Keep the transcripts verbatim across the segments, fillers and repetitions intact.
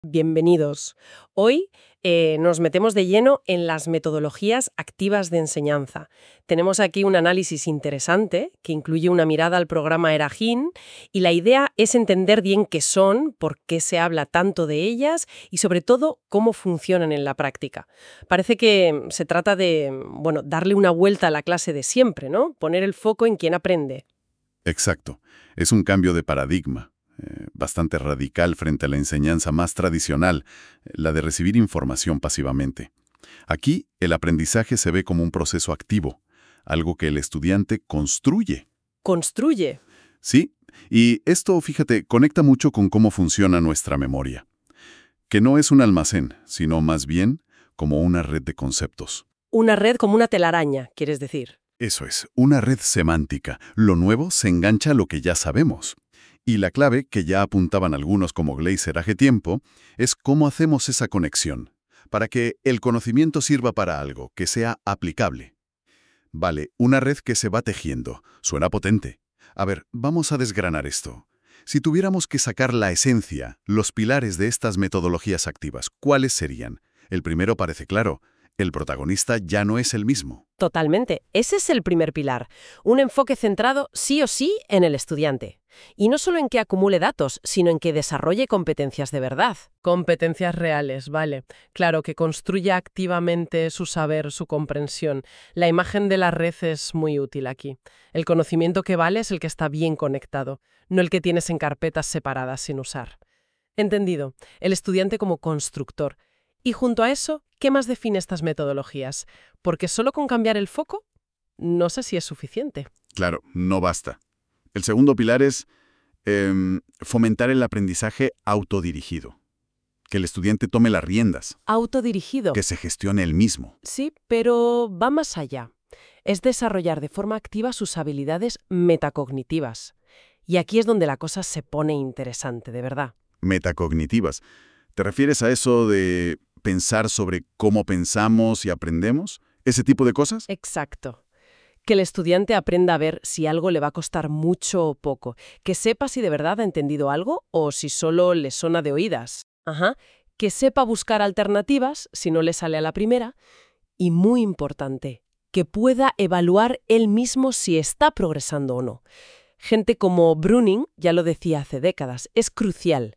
Bienvenidos. Hoy eh, nos metemos de lleno en las metodologías activas de enseñanza. Tenemos aquí un análisis interesante que incluye una mirada al programa Eragin y la idea es entender bien qué son, por qué se habla tanto de ellas y sobre todo cómo funcionan en la práctica. Parece que se trata de, bueno, darle una vuelta a la clase de siempre, ¿no? Poner el foco en quien aprende. Exacto. Es un cambio de paradigma. Eh, bastante radical frente a la enseñanza más tradicional, la de recibir información pasivamente. Aquí, el aprendizaje se ve como un proceso activo, algo que el estudiante construye. Construye. Sí, y esto, fíjate, conecta mucho con cómo funciona nuestra memoria, que no es un almacén, sino más bien como una red de conceptos. Una red como una telaraña, ¿quieres decir? Eso es, una red semántica. Lo nuevo se engancha a lo que ya sabemos. Y la clave, que ya apuntaban algunos como Gleiser hace tiempo, es cómo hacemos esa conexión, para que el conocimiento sirva para algo, que sea aplicable. Vale, una red que se va tejiendo. Suena potente. A ver, vamos a desgranar esto. Si tuviéramos que sacar la esencia, los pilares de estas metodologías activas, ¿cuáles serían? El primero parece claro. El protagonista ya no es el mismo. Totalmente. Ese es el primer pilar. Un enfoque centrado sí o sí en el estudiante. Y no solo en que acumule datos, sino en que desarrolle competencias de verdad. Competencias reales, vale. Claro, que construya activamente su saber, su comprensión. La imagen de la red es muy útil aquí. El conocimiento que vale es el que está bien conectado, no el que tienes en carpetas separadas sin usar. Entendido. El estudiante como constructor. Y junto a eso, ¿qué más define estas metodologías? Porque solo con cambiar el foco, no sé si es suficiente. Claro, no basta. El segundo pilar es eh, fomentar el aprendizaje autodirigido. Que el estudiante tome las riendas. Autodirigido. Que se gestione él mismo. Sí, pero va más allá. Es desarrollar de forma activa sus habilidades metacognitivas. Y aquí es donde la cosa se pone interesante, de verdad. Metacognitivas. ¿Te refieres a eso de pensar sobre cómo pensamos y aprendemos? ¿Ese tipo de cosas? Exacto. Que el estudiante aprenda a ver si algo le va a costar mucho o poco. Que sepa si de verdad ha entendido algo o si solo le suena de oídas. Ajá. Que sepa buscar alternativas si no le sale a la primera. Y muy importante, que pueda evaluar él mismo si está progresando o no. Gente como Bruning ya lo decía hace décadas, es crucial.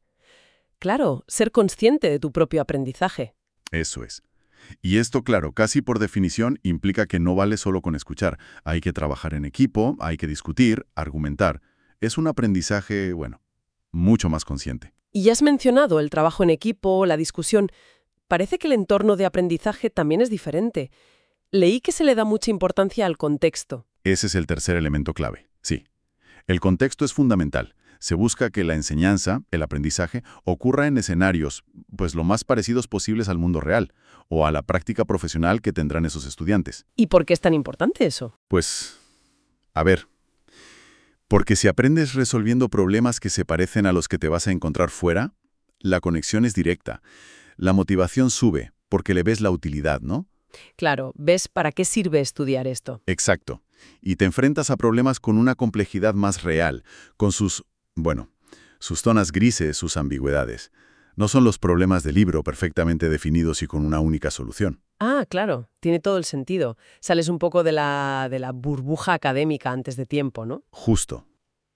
Claro, ser consciente de tu propio aprendizaje. Eso es. Y esto, claro, casi por definición implica que no vale solo con escuchar. Hay que trabajar en equipo, hay que discutir, argumentar. Es un aprendizaje, bueno, mucho más consciente. Y ya has mencionado el trabajo en equipo, la discusión. Parece que el entorno de aprendizaje también es diferente. Leí que se le da mucha importancia al contexto. Ese es el tercer elemento clave, sí. El contexto es fundamental. Se busca que la enseñanza, el aprendizaje, ocurra en escenarios, pues lo más parecidos posibles al mundo real, o a la práctica profesional que tendrán esos estudiantes. ¿Y por qué es tan importante eso? Pues, a ver, porque si aprendes resolviendo problemas que se parecen a los que te vas a encontrar fuera, la conexión es directa. La motivación sube, porque le ves la utilidad, ¿no? Claro, ves para qué sirve estudiar esto. Exacto. Y te enfrentas a problemas con una complejidad más real, con sus, bueno, sus zonas grises, sus ambigüedades. No son los problemas del libro perfectamente definidos y con una única solución. Ah, claro, tiene todo el sentido. Sales un poco de la, de la burbuja académica antes de tiempo, ¿no? Justo.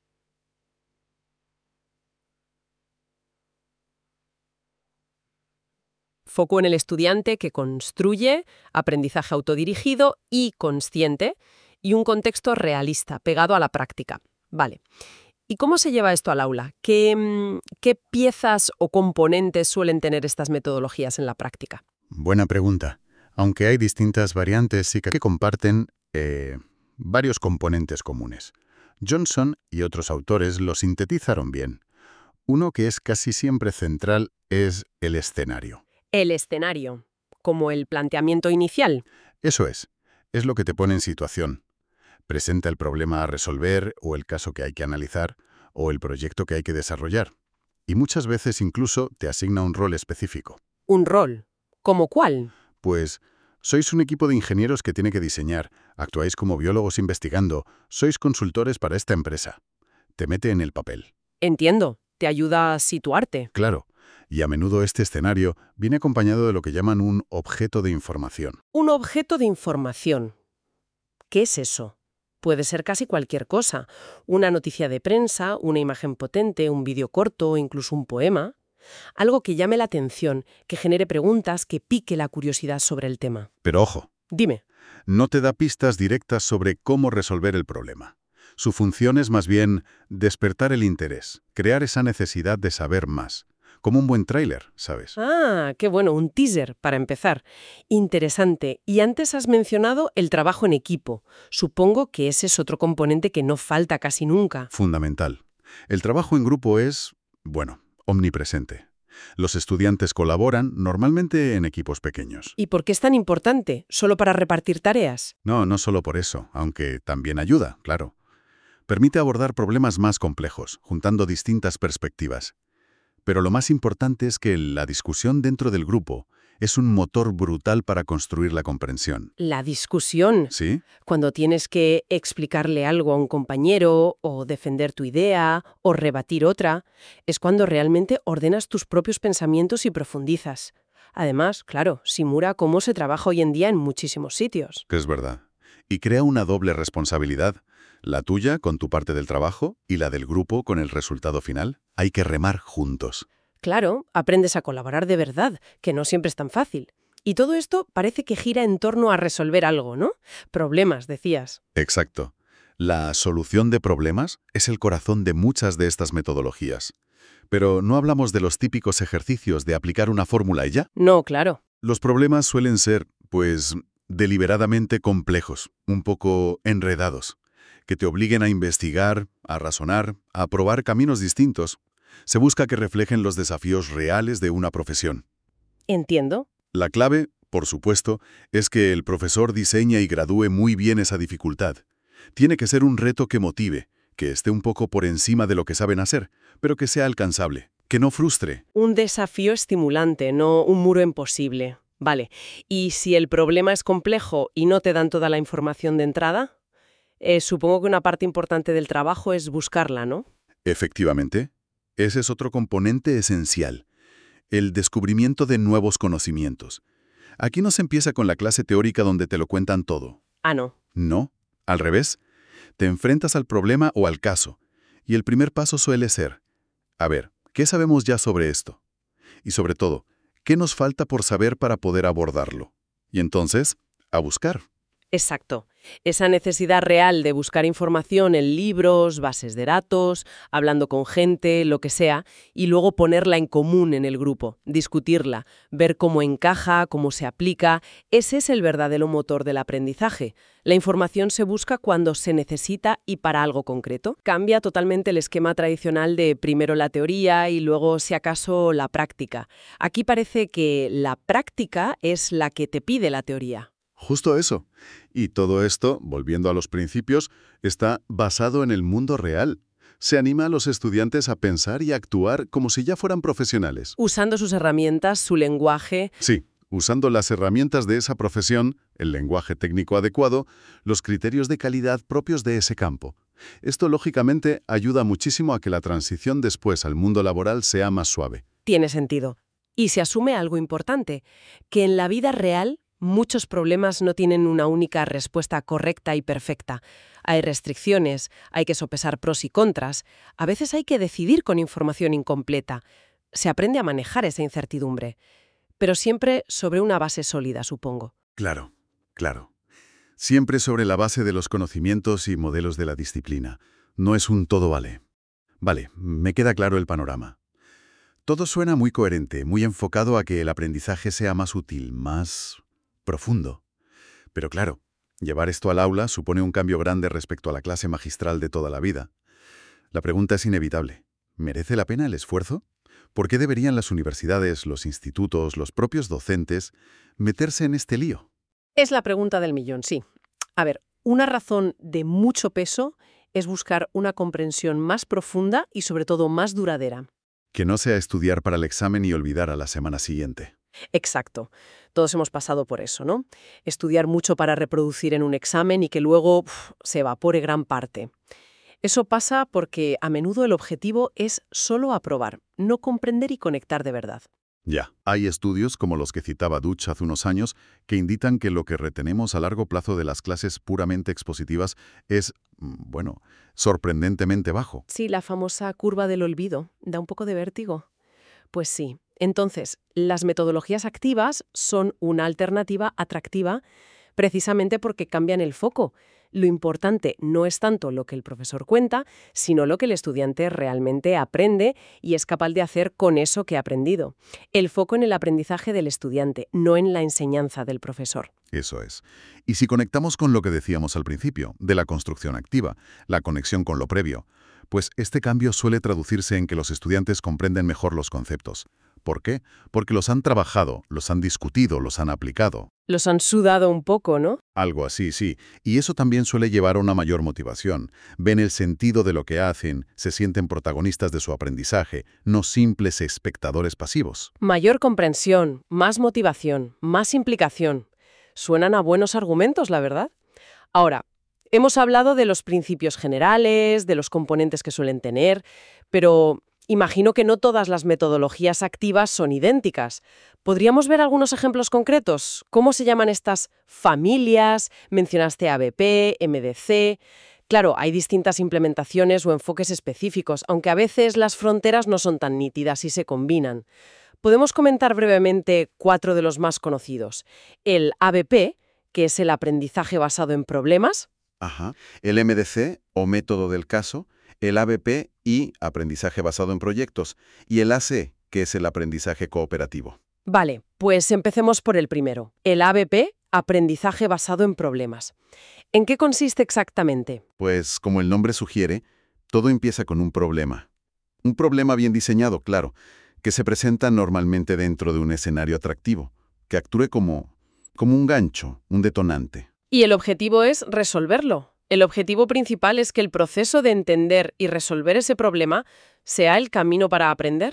Foco en el estudiante que construye, aprendizaje autodirigido y consciente, y un contexto realista, pegado a la práctica. Vale. ¿Y cómo se lleva esto al aula? ¿Qué, qué piezas o componentes suelen tener estas metodologías en la práctica? Buena pregunta. Aunque hay distintas variantes, sí que comparten eh, varios componentes comunes. Johnson y otros autores lo sintetizaron bien. Uno que es casi siempre central es el escenario. El escenario, como el planteamiento inicial. Eso es. Es lo que te pone en situación. Presenta el problema a resolver, o el caso que hay que analizar, o el proyecto que hay que desarrollar. Y muchas veces incluso te asigna un rol específico. ¿Un rol? ¿Cómo cuál? Pues, sois un equipo de ingenieros que tiene que diseñar, actuáis como biólogos investigando, sois consultores para esta empresa. Te mete en el papel. Entiendo, te ayuda a situarte. Claro, Y a menudo este escenario viene acompañado de lo que llaman un objeto de información. Un objeto de información. ¿Qué es eso? Puede ser casi cualquier cosa. Una noticia de prensa, una imagen potente, un vídeo corto o incluso un poema. Algo que llame la atención, que genere preguntas, que pique la curiosidad sobre el tema. Pero ojo, Dime. no te da pistas directas sobre cómo resolver el problema. Su función es más bien despertar el interés, crear esa necesidad de saber más. Como un buen tráiler, ¿sabes? Ah, qué bueno, un teaser para empezar. Interesante. Y antes has mencionado el trabajo en equipo. Supongo que ese es otro componente que no falta casi nunca. Fundamental. El trabajo en grupo es, bueno, omnipresente. Los estudiantes colaboran normalmente en equipos pequeños. ¿Y por qué es tan importante? ¿Solo para repartir tareas? No, no solo por eso, aunque también ayuda, claro. Permite abordar problemas más complejos, juntando distintas perspectivas. Pero lo más importante es que la discusión dentro del grupo es un motor brutal para construir la comprensión. La discusión. ¿Sí? Cuando tienes que explicarle algo a un compañero, o defender tu idea, o rebatir otra, es cuando realmente ordenas tus propios pensamientos y profundizas. Además, claro, simula cómo se trabaja hoy en día en muchísimos sitios. Que es verdad. Y crea una doble responsabilidad. La tuya con tu parte del trabajo y la del grupo con el resultado final. Hay que remar juntos. Claro, aprendes a colaborar de verdad, que no siempre es tan fácil. Y todo esto parece que gira en torno a resolver algo, ¿no? Problemas, decías. Exacto. La solución de problemas es el corazón de muchas de estas metodologías. Pero no hablamos de los típicos ejercicios de aplicar una fórmula y ya. No, claro. Los problemas suelen ser, pues, deliberadamente complejos, un poco enredados, que te obliguen a investigar, a razonar, a probar caminos distintos. Se busca que reflejen los desafíos reales de una profesión. Entiendo. La clave, por supuesto, es que el profesor diseñe y gradúe muy bien esa dificultad. Tiene que ser un reto que motive, que esté un poco por encima de lo que saben hacer, pero que sea alcanzable, que no frustre. Un desafío estimulante, no un muro imposible. Vale. ¿Y si el problema es complejo y no te dan toda la información de entrada? Eh, supongo que una parte importante del trabajo es buscarla, ¿no? Efectivamente, ese es otro componente esencial, el descubrimiento de nuevos conocimientos. Aquí no se empieza con la clase teórica donde te lo cuentan todo. Ah, no. No, al revés. Te enfrentas al problema o al caso, y el primer paso suele ser, a ver, ¿qué sabemos ya sobre esto? Y sobre todo, ¿qué nos falta por saber para poder abordarlo? Y entonces, a buscar. Exacto. Esa necesidad real de buscar información en libros, bases de datos, hablando con gente, lo que sea, y luego ponerla en común en el grupo, discutirla, ver cómo encaja, cómo se aplica. Ese es el verdadero motor del aprendizaje. La información se busca cuando se necesita y para algo concreto. Cambia totalmente el esquema tradicional de primero la teoría y luego, si acaso, la práctica. Aquí parece que la práctica es la que te pide la teoría. Justo eso. Y todo esto, volviendo a los principios, está basado en el mundo real. Se anima a los estudiantes a pensar y actuar como si ya fueran profesionales. Usando sus herramientas, su lenguaje. Sí, usando las herramientas de esa profesión, el lenguaje técnico adecuado, los criterios de calidad propios de ese campo. Esto, lógicamente, ayuda muchísimo a que la transición después al mundo laboral sea más suave. Tiene sentido. Y se asume algo importante, que en la vida real muchos problemas no tienen una única respuesta correcta y perfecta. Hay restricciones, hay que sopesar pros y contras. A veces hay que decidir con información incompleta. Se aprende a manejar esa incertidumbre, pero siempre sobre una base sólida, supongo. Claro, claro. Siempre sobre la base de los conocimientos y modelos de la disciplina. No es un todo vale. Vale, me queda claro el panorama. Todo suena muy coherente, muy enfocado a que el aprendizaje sea más útil, más profundo. Pero claro, llevar esto al aula supone un cambio grande respecto a la clase magistral de toda la vida. La pregunta es inevitable. ¿Merece la pena el esfuerzo? ¿Por qué deberían las universidades, los institutos, los propios docentes meterse en este lío? Es la pregunta del millón, sí. A ver, una razón de mucho peso es buscar una comprensión más profunda y sobre todo más duradera. Que no sea estudiar para el examen y olvidar a la semana siguiente. Exacto. Todos hemos pasado por eso, ¿no? Estudiar mucho para reproducir en un examen y que luego uf, se evapore gran parte. Eso pasa porque a menudo el objetivo es solo aprobar, no comprender y conectar de verdad. Ya, hay estudios como los que citaba Dutch hace unos años que indican que lo que retenemos a largo plazo de las clases puramente expositivas es, mm, bueno, sorprendentemente bajo. Sí, la famosa curva del olvido da un poco de vértigo. Pues sí. Entonces, las metodologías activas son una alternativa atractiva precisamente porque cambian el foco. Lo importante no es tanto lo que el profesor cuenta, sino lo que el estudiante realmente aprende y es capaz de hacer con eso que ha aprendido. El foco en el aprendizaje del estudiante, no en la enseñanza del profesor. Eso es. Y si conectamos con lo que decíamos al principio, de la construcción activa, la conexión con lo previo, pues este cambio suele traducirse en que los estudiantes comprenden mejor los conceptos. ¿Por qué? Porque los han trabajado, los han discutido, los han aplicado. Los han sudado un poco, ¿no? Algo así, sí. Y eso también suele llevar a una mayor motivación. Ven el sentido de lo que hacen, se sienten protagonistas de su aprendizaje, no simples espectadores pasivos. Mayor comprensión, más motivación, más implicación. Suenan a buenos argumentos, la verdad. Ahora, hemos hablado de los principios generales, de los componentes que suelen tener, pero imagino que no todas las metodologías activas son idénticas. ¿Podríamos ver algunos ejemplos concretos? ¿Cómo se llaman estas familias? Mencionaste A B P, M D C. Claro, hay distintas implementaciones o enfoques específicos, aunque a veces las fronteras no son tan nítidas y se combinan. Podemos comentar brevemente cuatro de los más conocidos. El A B P, que es el aprendizaje basado en problemas. Ajá. El M D C, o método del caso, el A B P y aprendizaje basado en proyectos, y el A C, que es el aprendizaje cooperativo. Vale, pues empecemos por el primero. El A B P, aprendizaje basado en problemas. ¿En qué consiste exactamente? Pues, como el nombre sugiere, todo empieza con un problema. Un problema bien diseñado, claro, que se presenta normalmente dentro de un escenario atractivo, que actúe como, como un gancho, un detonante. Y el objetivo es resolverlo. El objetivo principal es que el proceso de entender y resolver ese problema sea el camino para aprender.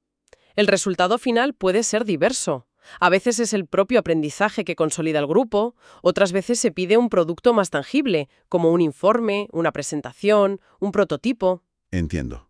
El resultado final puede ser diverso. A veces es el propio aprendizaje que consolida el grupo, otras veces se pide un producto más tangible, como un informe, una presentación, un prototipo. Entiendo.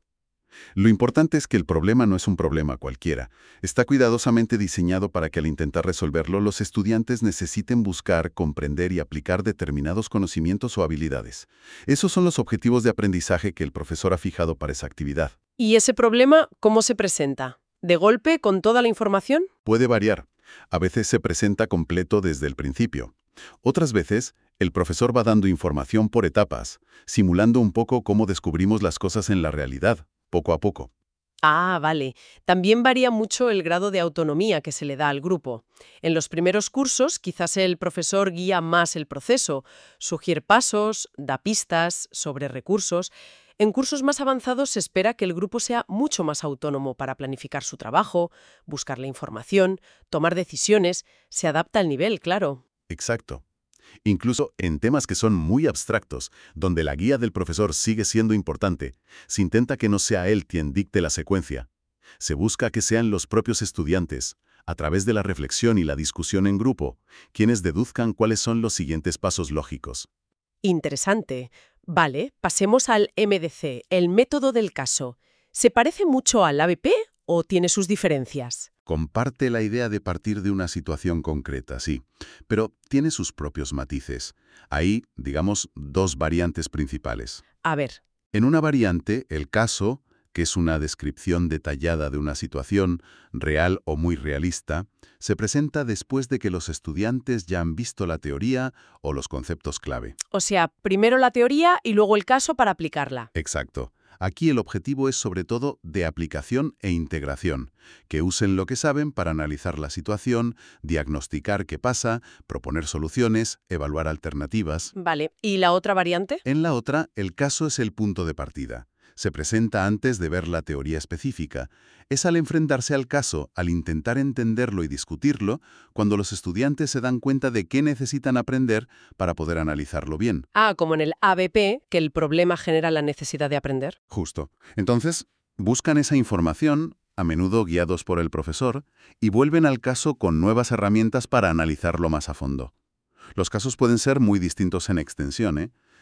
Lo importante es que el problema no es un problema cualquiera. Está cuidadosamente diseñado para que al intentar resolverlo los estudiantes necesiten buscar, comprender y aplicar determinados conocimientos o habilidades. Esos son los objetivos de aprendizaje que el profesor ha fijado para esa actividad. ¿Y ese problema cómo se presenta? ¿De golpe con toda la información? Puede variar. A veces se presenta completo desde el principio. Otras veces, el profesor va dando información por etapas, simulando un poco cómo descubrimos las cosas en la realidad, poco a poco. Ah, vale. También varía mucho el grado de autonomía que se le da al grupo. En los primeros cursos, quizás el profesor guía más el proceso, sugiere pasos, da pistas sobre recursos. En cursos más avanzados se espera que el grupo sea mucho más autónomo para planificar su trabajo, buscar la información, tomar decisiones. Se adapta al nivel, claro. Exacto. Incluso en temas que son muy abstractos, donde la guía del profesor sigue siendo importante, se intenta que no sea él quien dicte la secuencia. Se busca que sean los propios estudiantes, a través de la reflexión y la discusión en grupo, quienes deduzcan cuáles son los siguientes pasos lógicos. Interesante. Vale, pasemos al M D C, el método del caso. ¿Se parece mucho al A B P o tiene sus diferencias? Comparte la idea de partir de una situación concreta, sí, pero tiene sus propios matices. Hay, digamos, dos variantes principales. A ver. En una variante, el caso, que es una descripción detallada de una situación, real o muy realista, se presenta después de que los estudiantes ya han visto la teoría o los conceptos clave. O sea, primero la teoría y luego el caso para aplicarla. Exacto. Aquí el objetivo es sobre todo de aplicación e integración, que usen lo que saben para analizar la situación, diagnosticar qué pasa, proponer soluciones, evaluar alternativas. Vale, ¿y la otra variante? En la otra, el caso es el punto de partida. Se presenta antes de ver la teoría específica. Es al enfrentarse al caso, al intentar entenderlo y discutirlo, cuando los estudiantes se dan cuenta de qué necesitan aprender para poder analizarlo bien. Ah, como en el A B P, que el problema genera la necesidad de aprender. Justo. Entonces, buscan esa información, a menudo guiados por el profesor, y vuelven al caso con nuevas herramientas para analizarlo más a fondo. Los casos pueden ser muy distintos en extensión, ¿eh?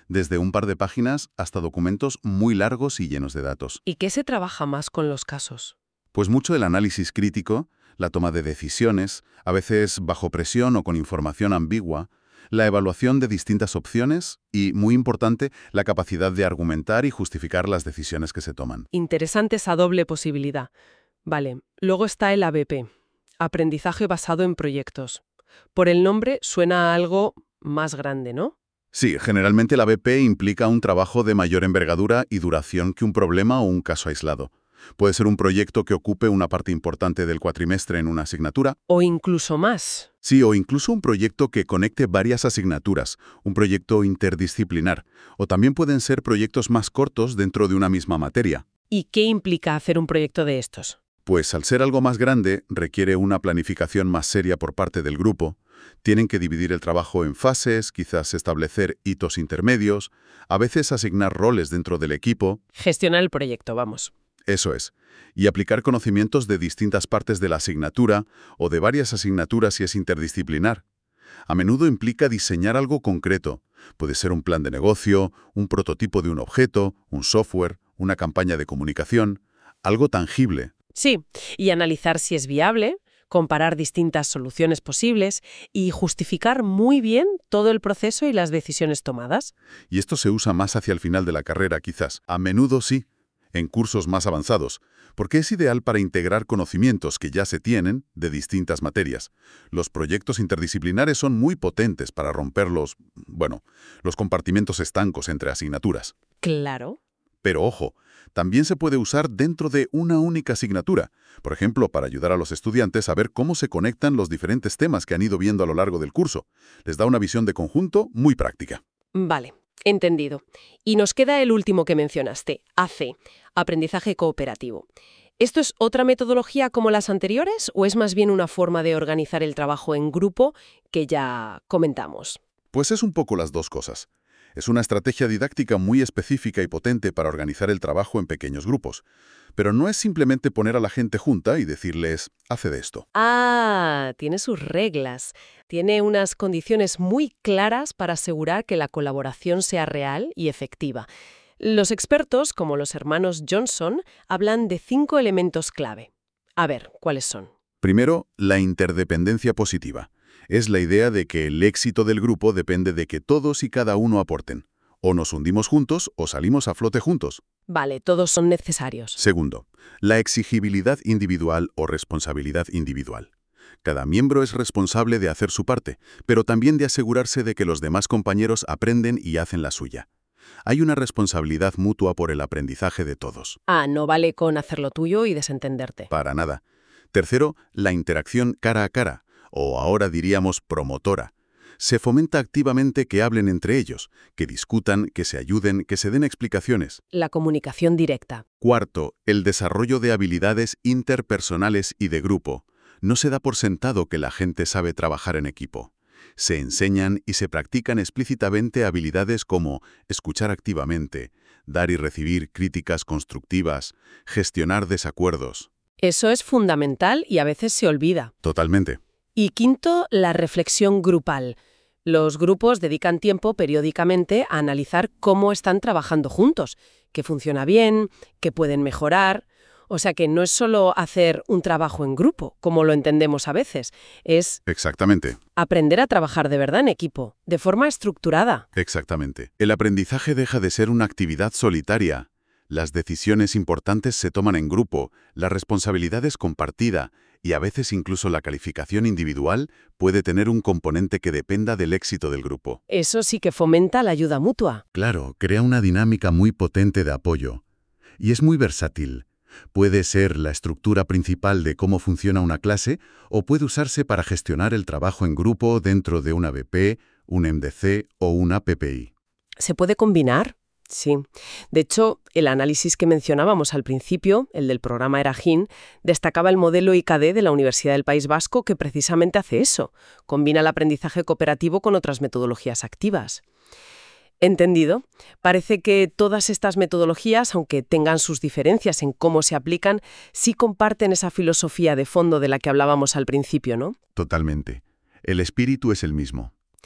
desde un par de páginas hasta documentos muy largos y llenos de datos. ¿Y qué se trabaja más con los casos? Pues mucho el análisis crítico, la toma de decisiones, a veces bajo presión o con información ambigua, la evaluación de distintas opciones y, muy importante, la capacidad de argumentar y justificar las decisiones que se toman. Interesante esa doble posibilidad. Vale, luego está el A B P, aprendizaje basado en proyectos. Por el nombre suena a algo más grande, ¿no? Sí, generalmente el A B P implica un trabajo de mayor envergadura y duración que un problema o un caso aislado. Puede ser un proyecto que ocupe una parte importante del cuatrimestre en una asignatura. O incluso más. Sí, o incluso un proyecto que conecte varias asignaturas, un proyecto interdisciplinar. O también pueden ser proyectos más cortos dentro de una misma materia. ¿Y qué implica hacer un proyecto de estos? Pues al ser algo más grande, requiere una planificación más seria por parte del grupo. Tienen que dividir el trabajo en fases, quizás establecer hitos intermedios, a veces asignar roles dentro del equipo. Gestionar el proyecto, vamos. Eso es. Y aplicar conocimientos de distintas partes de la asignatura o de varias asignaturas si es interdisciplinar. A menudo implica diseñar algo concreto. Puede ser un plan de negocio, un prototipo de un objeto, un software, una campaña de comunicación, algo tangible. Sí, y analizar si es viable, comparar distintas soluciones posibles y justificar muy bien todo el proceso y las decisiones tomadas. Y esto se usa más hacia el final de la carrera, quizás. A menudo sí, en cursos más avanzados, porque es ideal para integrar conocimientos que ya se tienen de distintas materias. Los proyectos interdisciplinares son muy potentes para romper los, bueno, los compartimentos estancos entre asignaturas. Claro. Pero ojo, también se puede usar dentro de una única asignatura, por ejemplo, para ayudar a los estudiantes a ver cómo se conectan los diferentes temas que han ido viendo a lo largo del curso. Les da una visión de conjunto muy práctica. Vale, entendido. Y nos queda el último que mencionaste, A C, aprendizaje cooperativo. ¿Esto es otra metodología como las anteriores o es más bien una forma de organizar el trabajo en grupo que ya comentamos? Pues es un poco las dos cosas. Es una estrategia didáctica muy específica y potente para organizar el trabajo en pequeños grupos. Pero no es simplemente poner a la gente junta y decirles, haced esto. Ah, tiene sus reglas. Tiene unas condiciones muy claras para asegurar que la colaboración sea real y efectiva. Los expertos, como los hermanos Johnson, hablan de cinco elementos clave. A ver, ¿cuáles son? Primero, la interdependencia positiva. Es la idea de que el éxito del grupo depende de que todos y cada uno aporten. O nos hundimos juntos o salimos a flote juntos. Vale, todos son necesarios. Segundo, la exigibilidad individual o responsabilidad individual. Cada miembro es responsable de hacer su parte, pero también de asegurarse de que los demás compañeros aprenden y hacen la suya. Hay una responsabilidad mutua por el aprendizaje de todos. Ah, no vale con hacer lo tuyo y desentenderte. Para nada. Tercero, la interacción cara a cara, o ahora diríamos promotora. Se fomenta activamente que hablen entre ellos, que discutan, que se ayuden, que se den explicaciones. La comunicación directa. Cuarto, el desarrollo de habilidades interpersonales y de grupo. No se da por sentado que la gente sabe trabajar en equipo. Se enseñan y se practican explícitamente habilidades como escuchar activamente, dar y recibir críticas constructivas, gestionar desacuerdos. Eso es fundamental y a veces se olvida. Totalmente. Y quinto, la reflexión grupal. Los grupos dedican tiempo periódicamente a analizar cómo están trabajando juntos, qué funciona bien, qué pueden mejorar. O sea que no es solo hacer un trabajo en grupo, como lo entendemos a veces, es Exactamente. aprender a trabajar de verdad en equipo, de forma estructurada. Exactamente. El aprendizaje deja de ser una actividad solitaria. Las decisiones importantes se toman en grupo, la responsabilidad es compartida y a veces incluso la calificación individual puede tener un componente que dependa del éxito del grupo. Eso sí que fomenta la ayuda mutua. Claro, crea una dinámica muy potente de apoyo. Y es muy versátil. Puede ser la estructura principal de cómo funciona una clase o puede usarse para gestionar el trabajo en grupo dentro de una B P, un M D C o una P P I. ¿Se puede combinar? Sí. De hecho, el análisis que mencionábamos al principio, el del programa Eragin, destacaba el modelo I K D de la Universidad del País Vasco que precisamente hace eso. Combina el aprendizaje cooperativo con otras metodologías activas. Entendido. Parece que todas estas metodologías, aunque tengan sus diferencias en cómo se aplican, sí comparten esa filosofía de fondo de la que hablábamos al principio, ¿no? Totalmente. El espíritu es el mismo.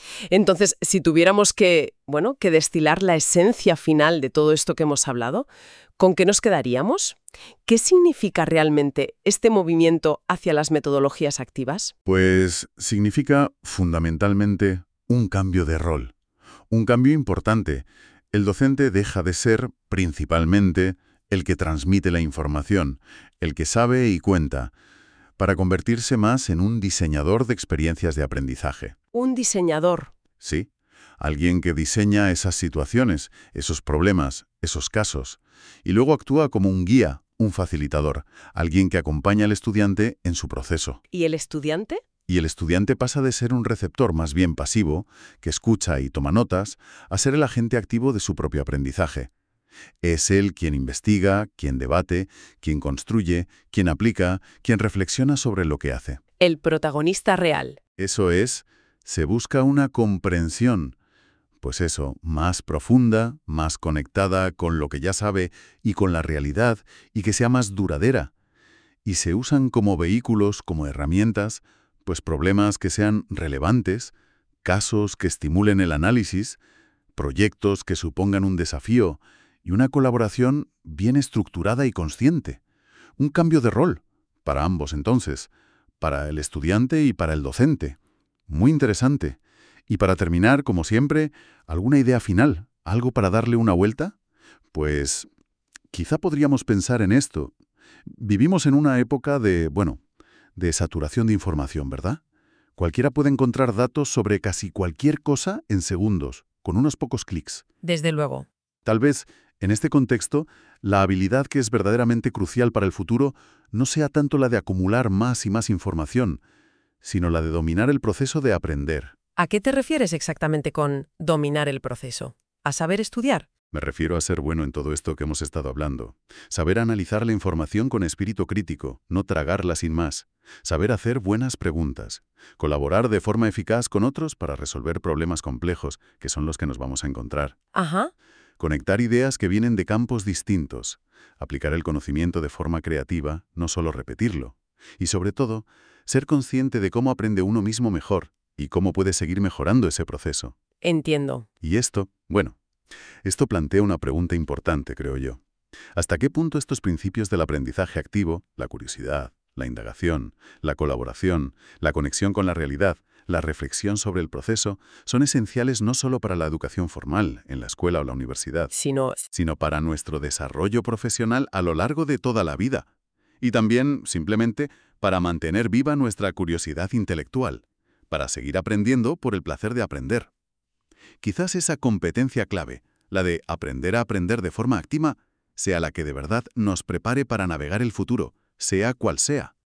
Entonces, si tuviéramos que, bueno, que destilar la esencia final de todo esto que hemos hablado, ¿con qué nos quedaríamos? ¿Qué significa realmente este movimiento hacia las metodologías activas? Pues significa fundamentalmente un cambio de rol. Un cambio importante. El docente deja de ser, principalmente, el que transmite la información, el que sabe y cuenta, para convertirse más en un diseñador de experiencias de aprendizaje. Un diseñador. Sí, alguien que diseña esas situaciones, esos problemas, esos casos, y luego actúa como un guía, un facilitador, alguien que acompaña al estudiante en su proceso. ¿Y el estudiante? Y el estudiante pasa de ser un receptor más bien pasivo, que escucha y toma notas, a ser el agente activo de su propio aprendizaje. Es él quien investiga, quien debate, quien construye, quien aplica, quien reflexiona sobre lo que hace. El protagonista real. Eso es, se busca una comprensión, pues eso, más profunda, más conectada con lo que ya sabe y con la realidad, y que sea más duradera. Y se usan como vehículos, como herramientas, pues problemas que sean relevantes, casos que estimulen el análisis, proyectos que supongan un desafío y una colaboración bien estructurada y consciente. Un cambio de rol, para ambos entonces, para el estudiante y para el docente. Muy interesante. Y para terminar, como siempre, ¿alguna idea final? ¿Algo para darle una vuelta? Pues quizá podríamos pensar en esto. Vivimos en una época de, bueno, de saturación de información, ¿verdad? Cualquiera puede encontrar datos sobre casi cualquier cosa en segundos, con unos pocos clics. Desde luego. Tal vez, en este contexto, la habilidad que es verdaderamente crucial para el futuro no sea tanto la de acumular más y más información, sino la de dominar el proceso de aprender. ¿A qué te refieres exactamente con dominar el proceso? ¿A saber estudiar? Me refiero a ser bueno en todo esto que hemos estado hablando. Saber analizar la información con espíritu crítico, no tragarla sin más. Saber hacer buenas preguntas. Colaborar de forma eficaz con otros para resolver problemas complejos, que son los que nos vamos a encontrar. Ajá. Conectar ideas que vienen de campos distintos. Aplicar el conocimiento de forma creativa, no solo repetirlo. Y sobre todo, ser consciente de cómo aprende uno mismo mejor y cómo puede seguir mejorando ese proceso. Entiendo. Y esto, bueno, esto plantea una pregunta importante, creo yo. ¿Hasta qué punto estos principios del aprendizaje activo, la curiosidad, la indagación, la colaboración, la conexión con la realidad, la reflexión sobre el proceso, son esenciales no solo para la educación formal, en la escuela o la universidad, Sino, sino para nuestro desarrollo profesional a lo largo de toda la vida? Y también, simplemente, para mantener viva nuestra curiosidad intelectual, para seguir aprendiendo por el placer de aprender. Quizás esa competencia clave, la de aprender a aprender de forma activa, sea la que de verdad nos prepare para navegar el futuro, sea cual sea.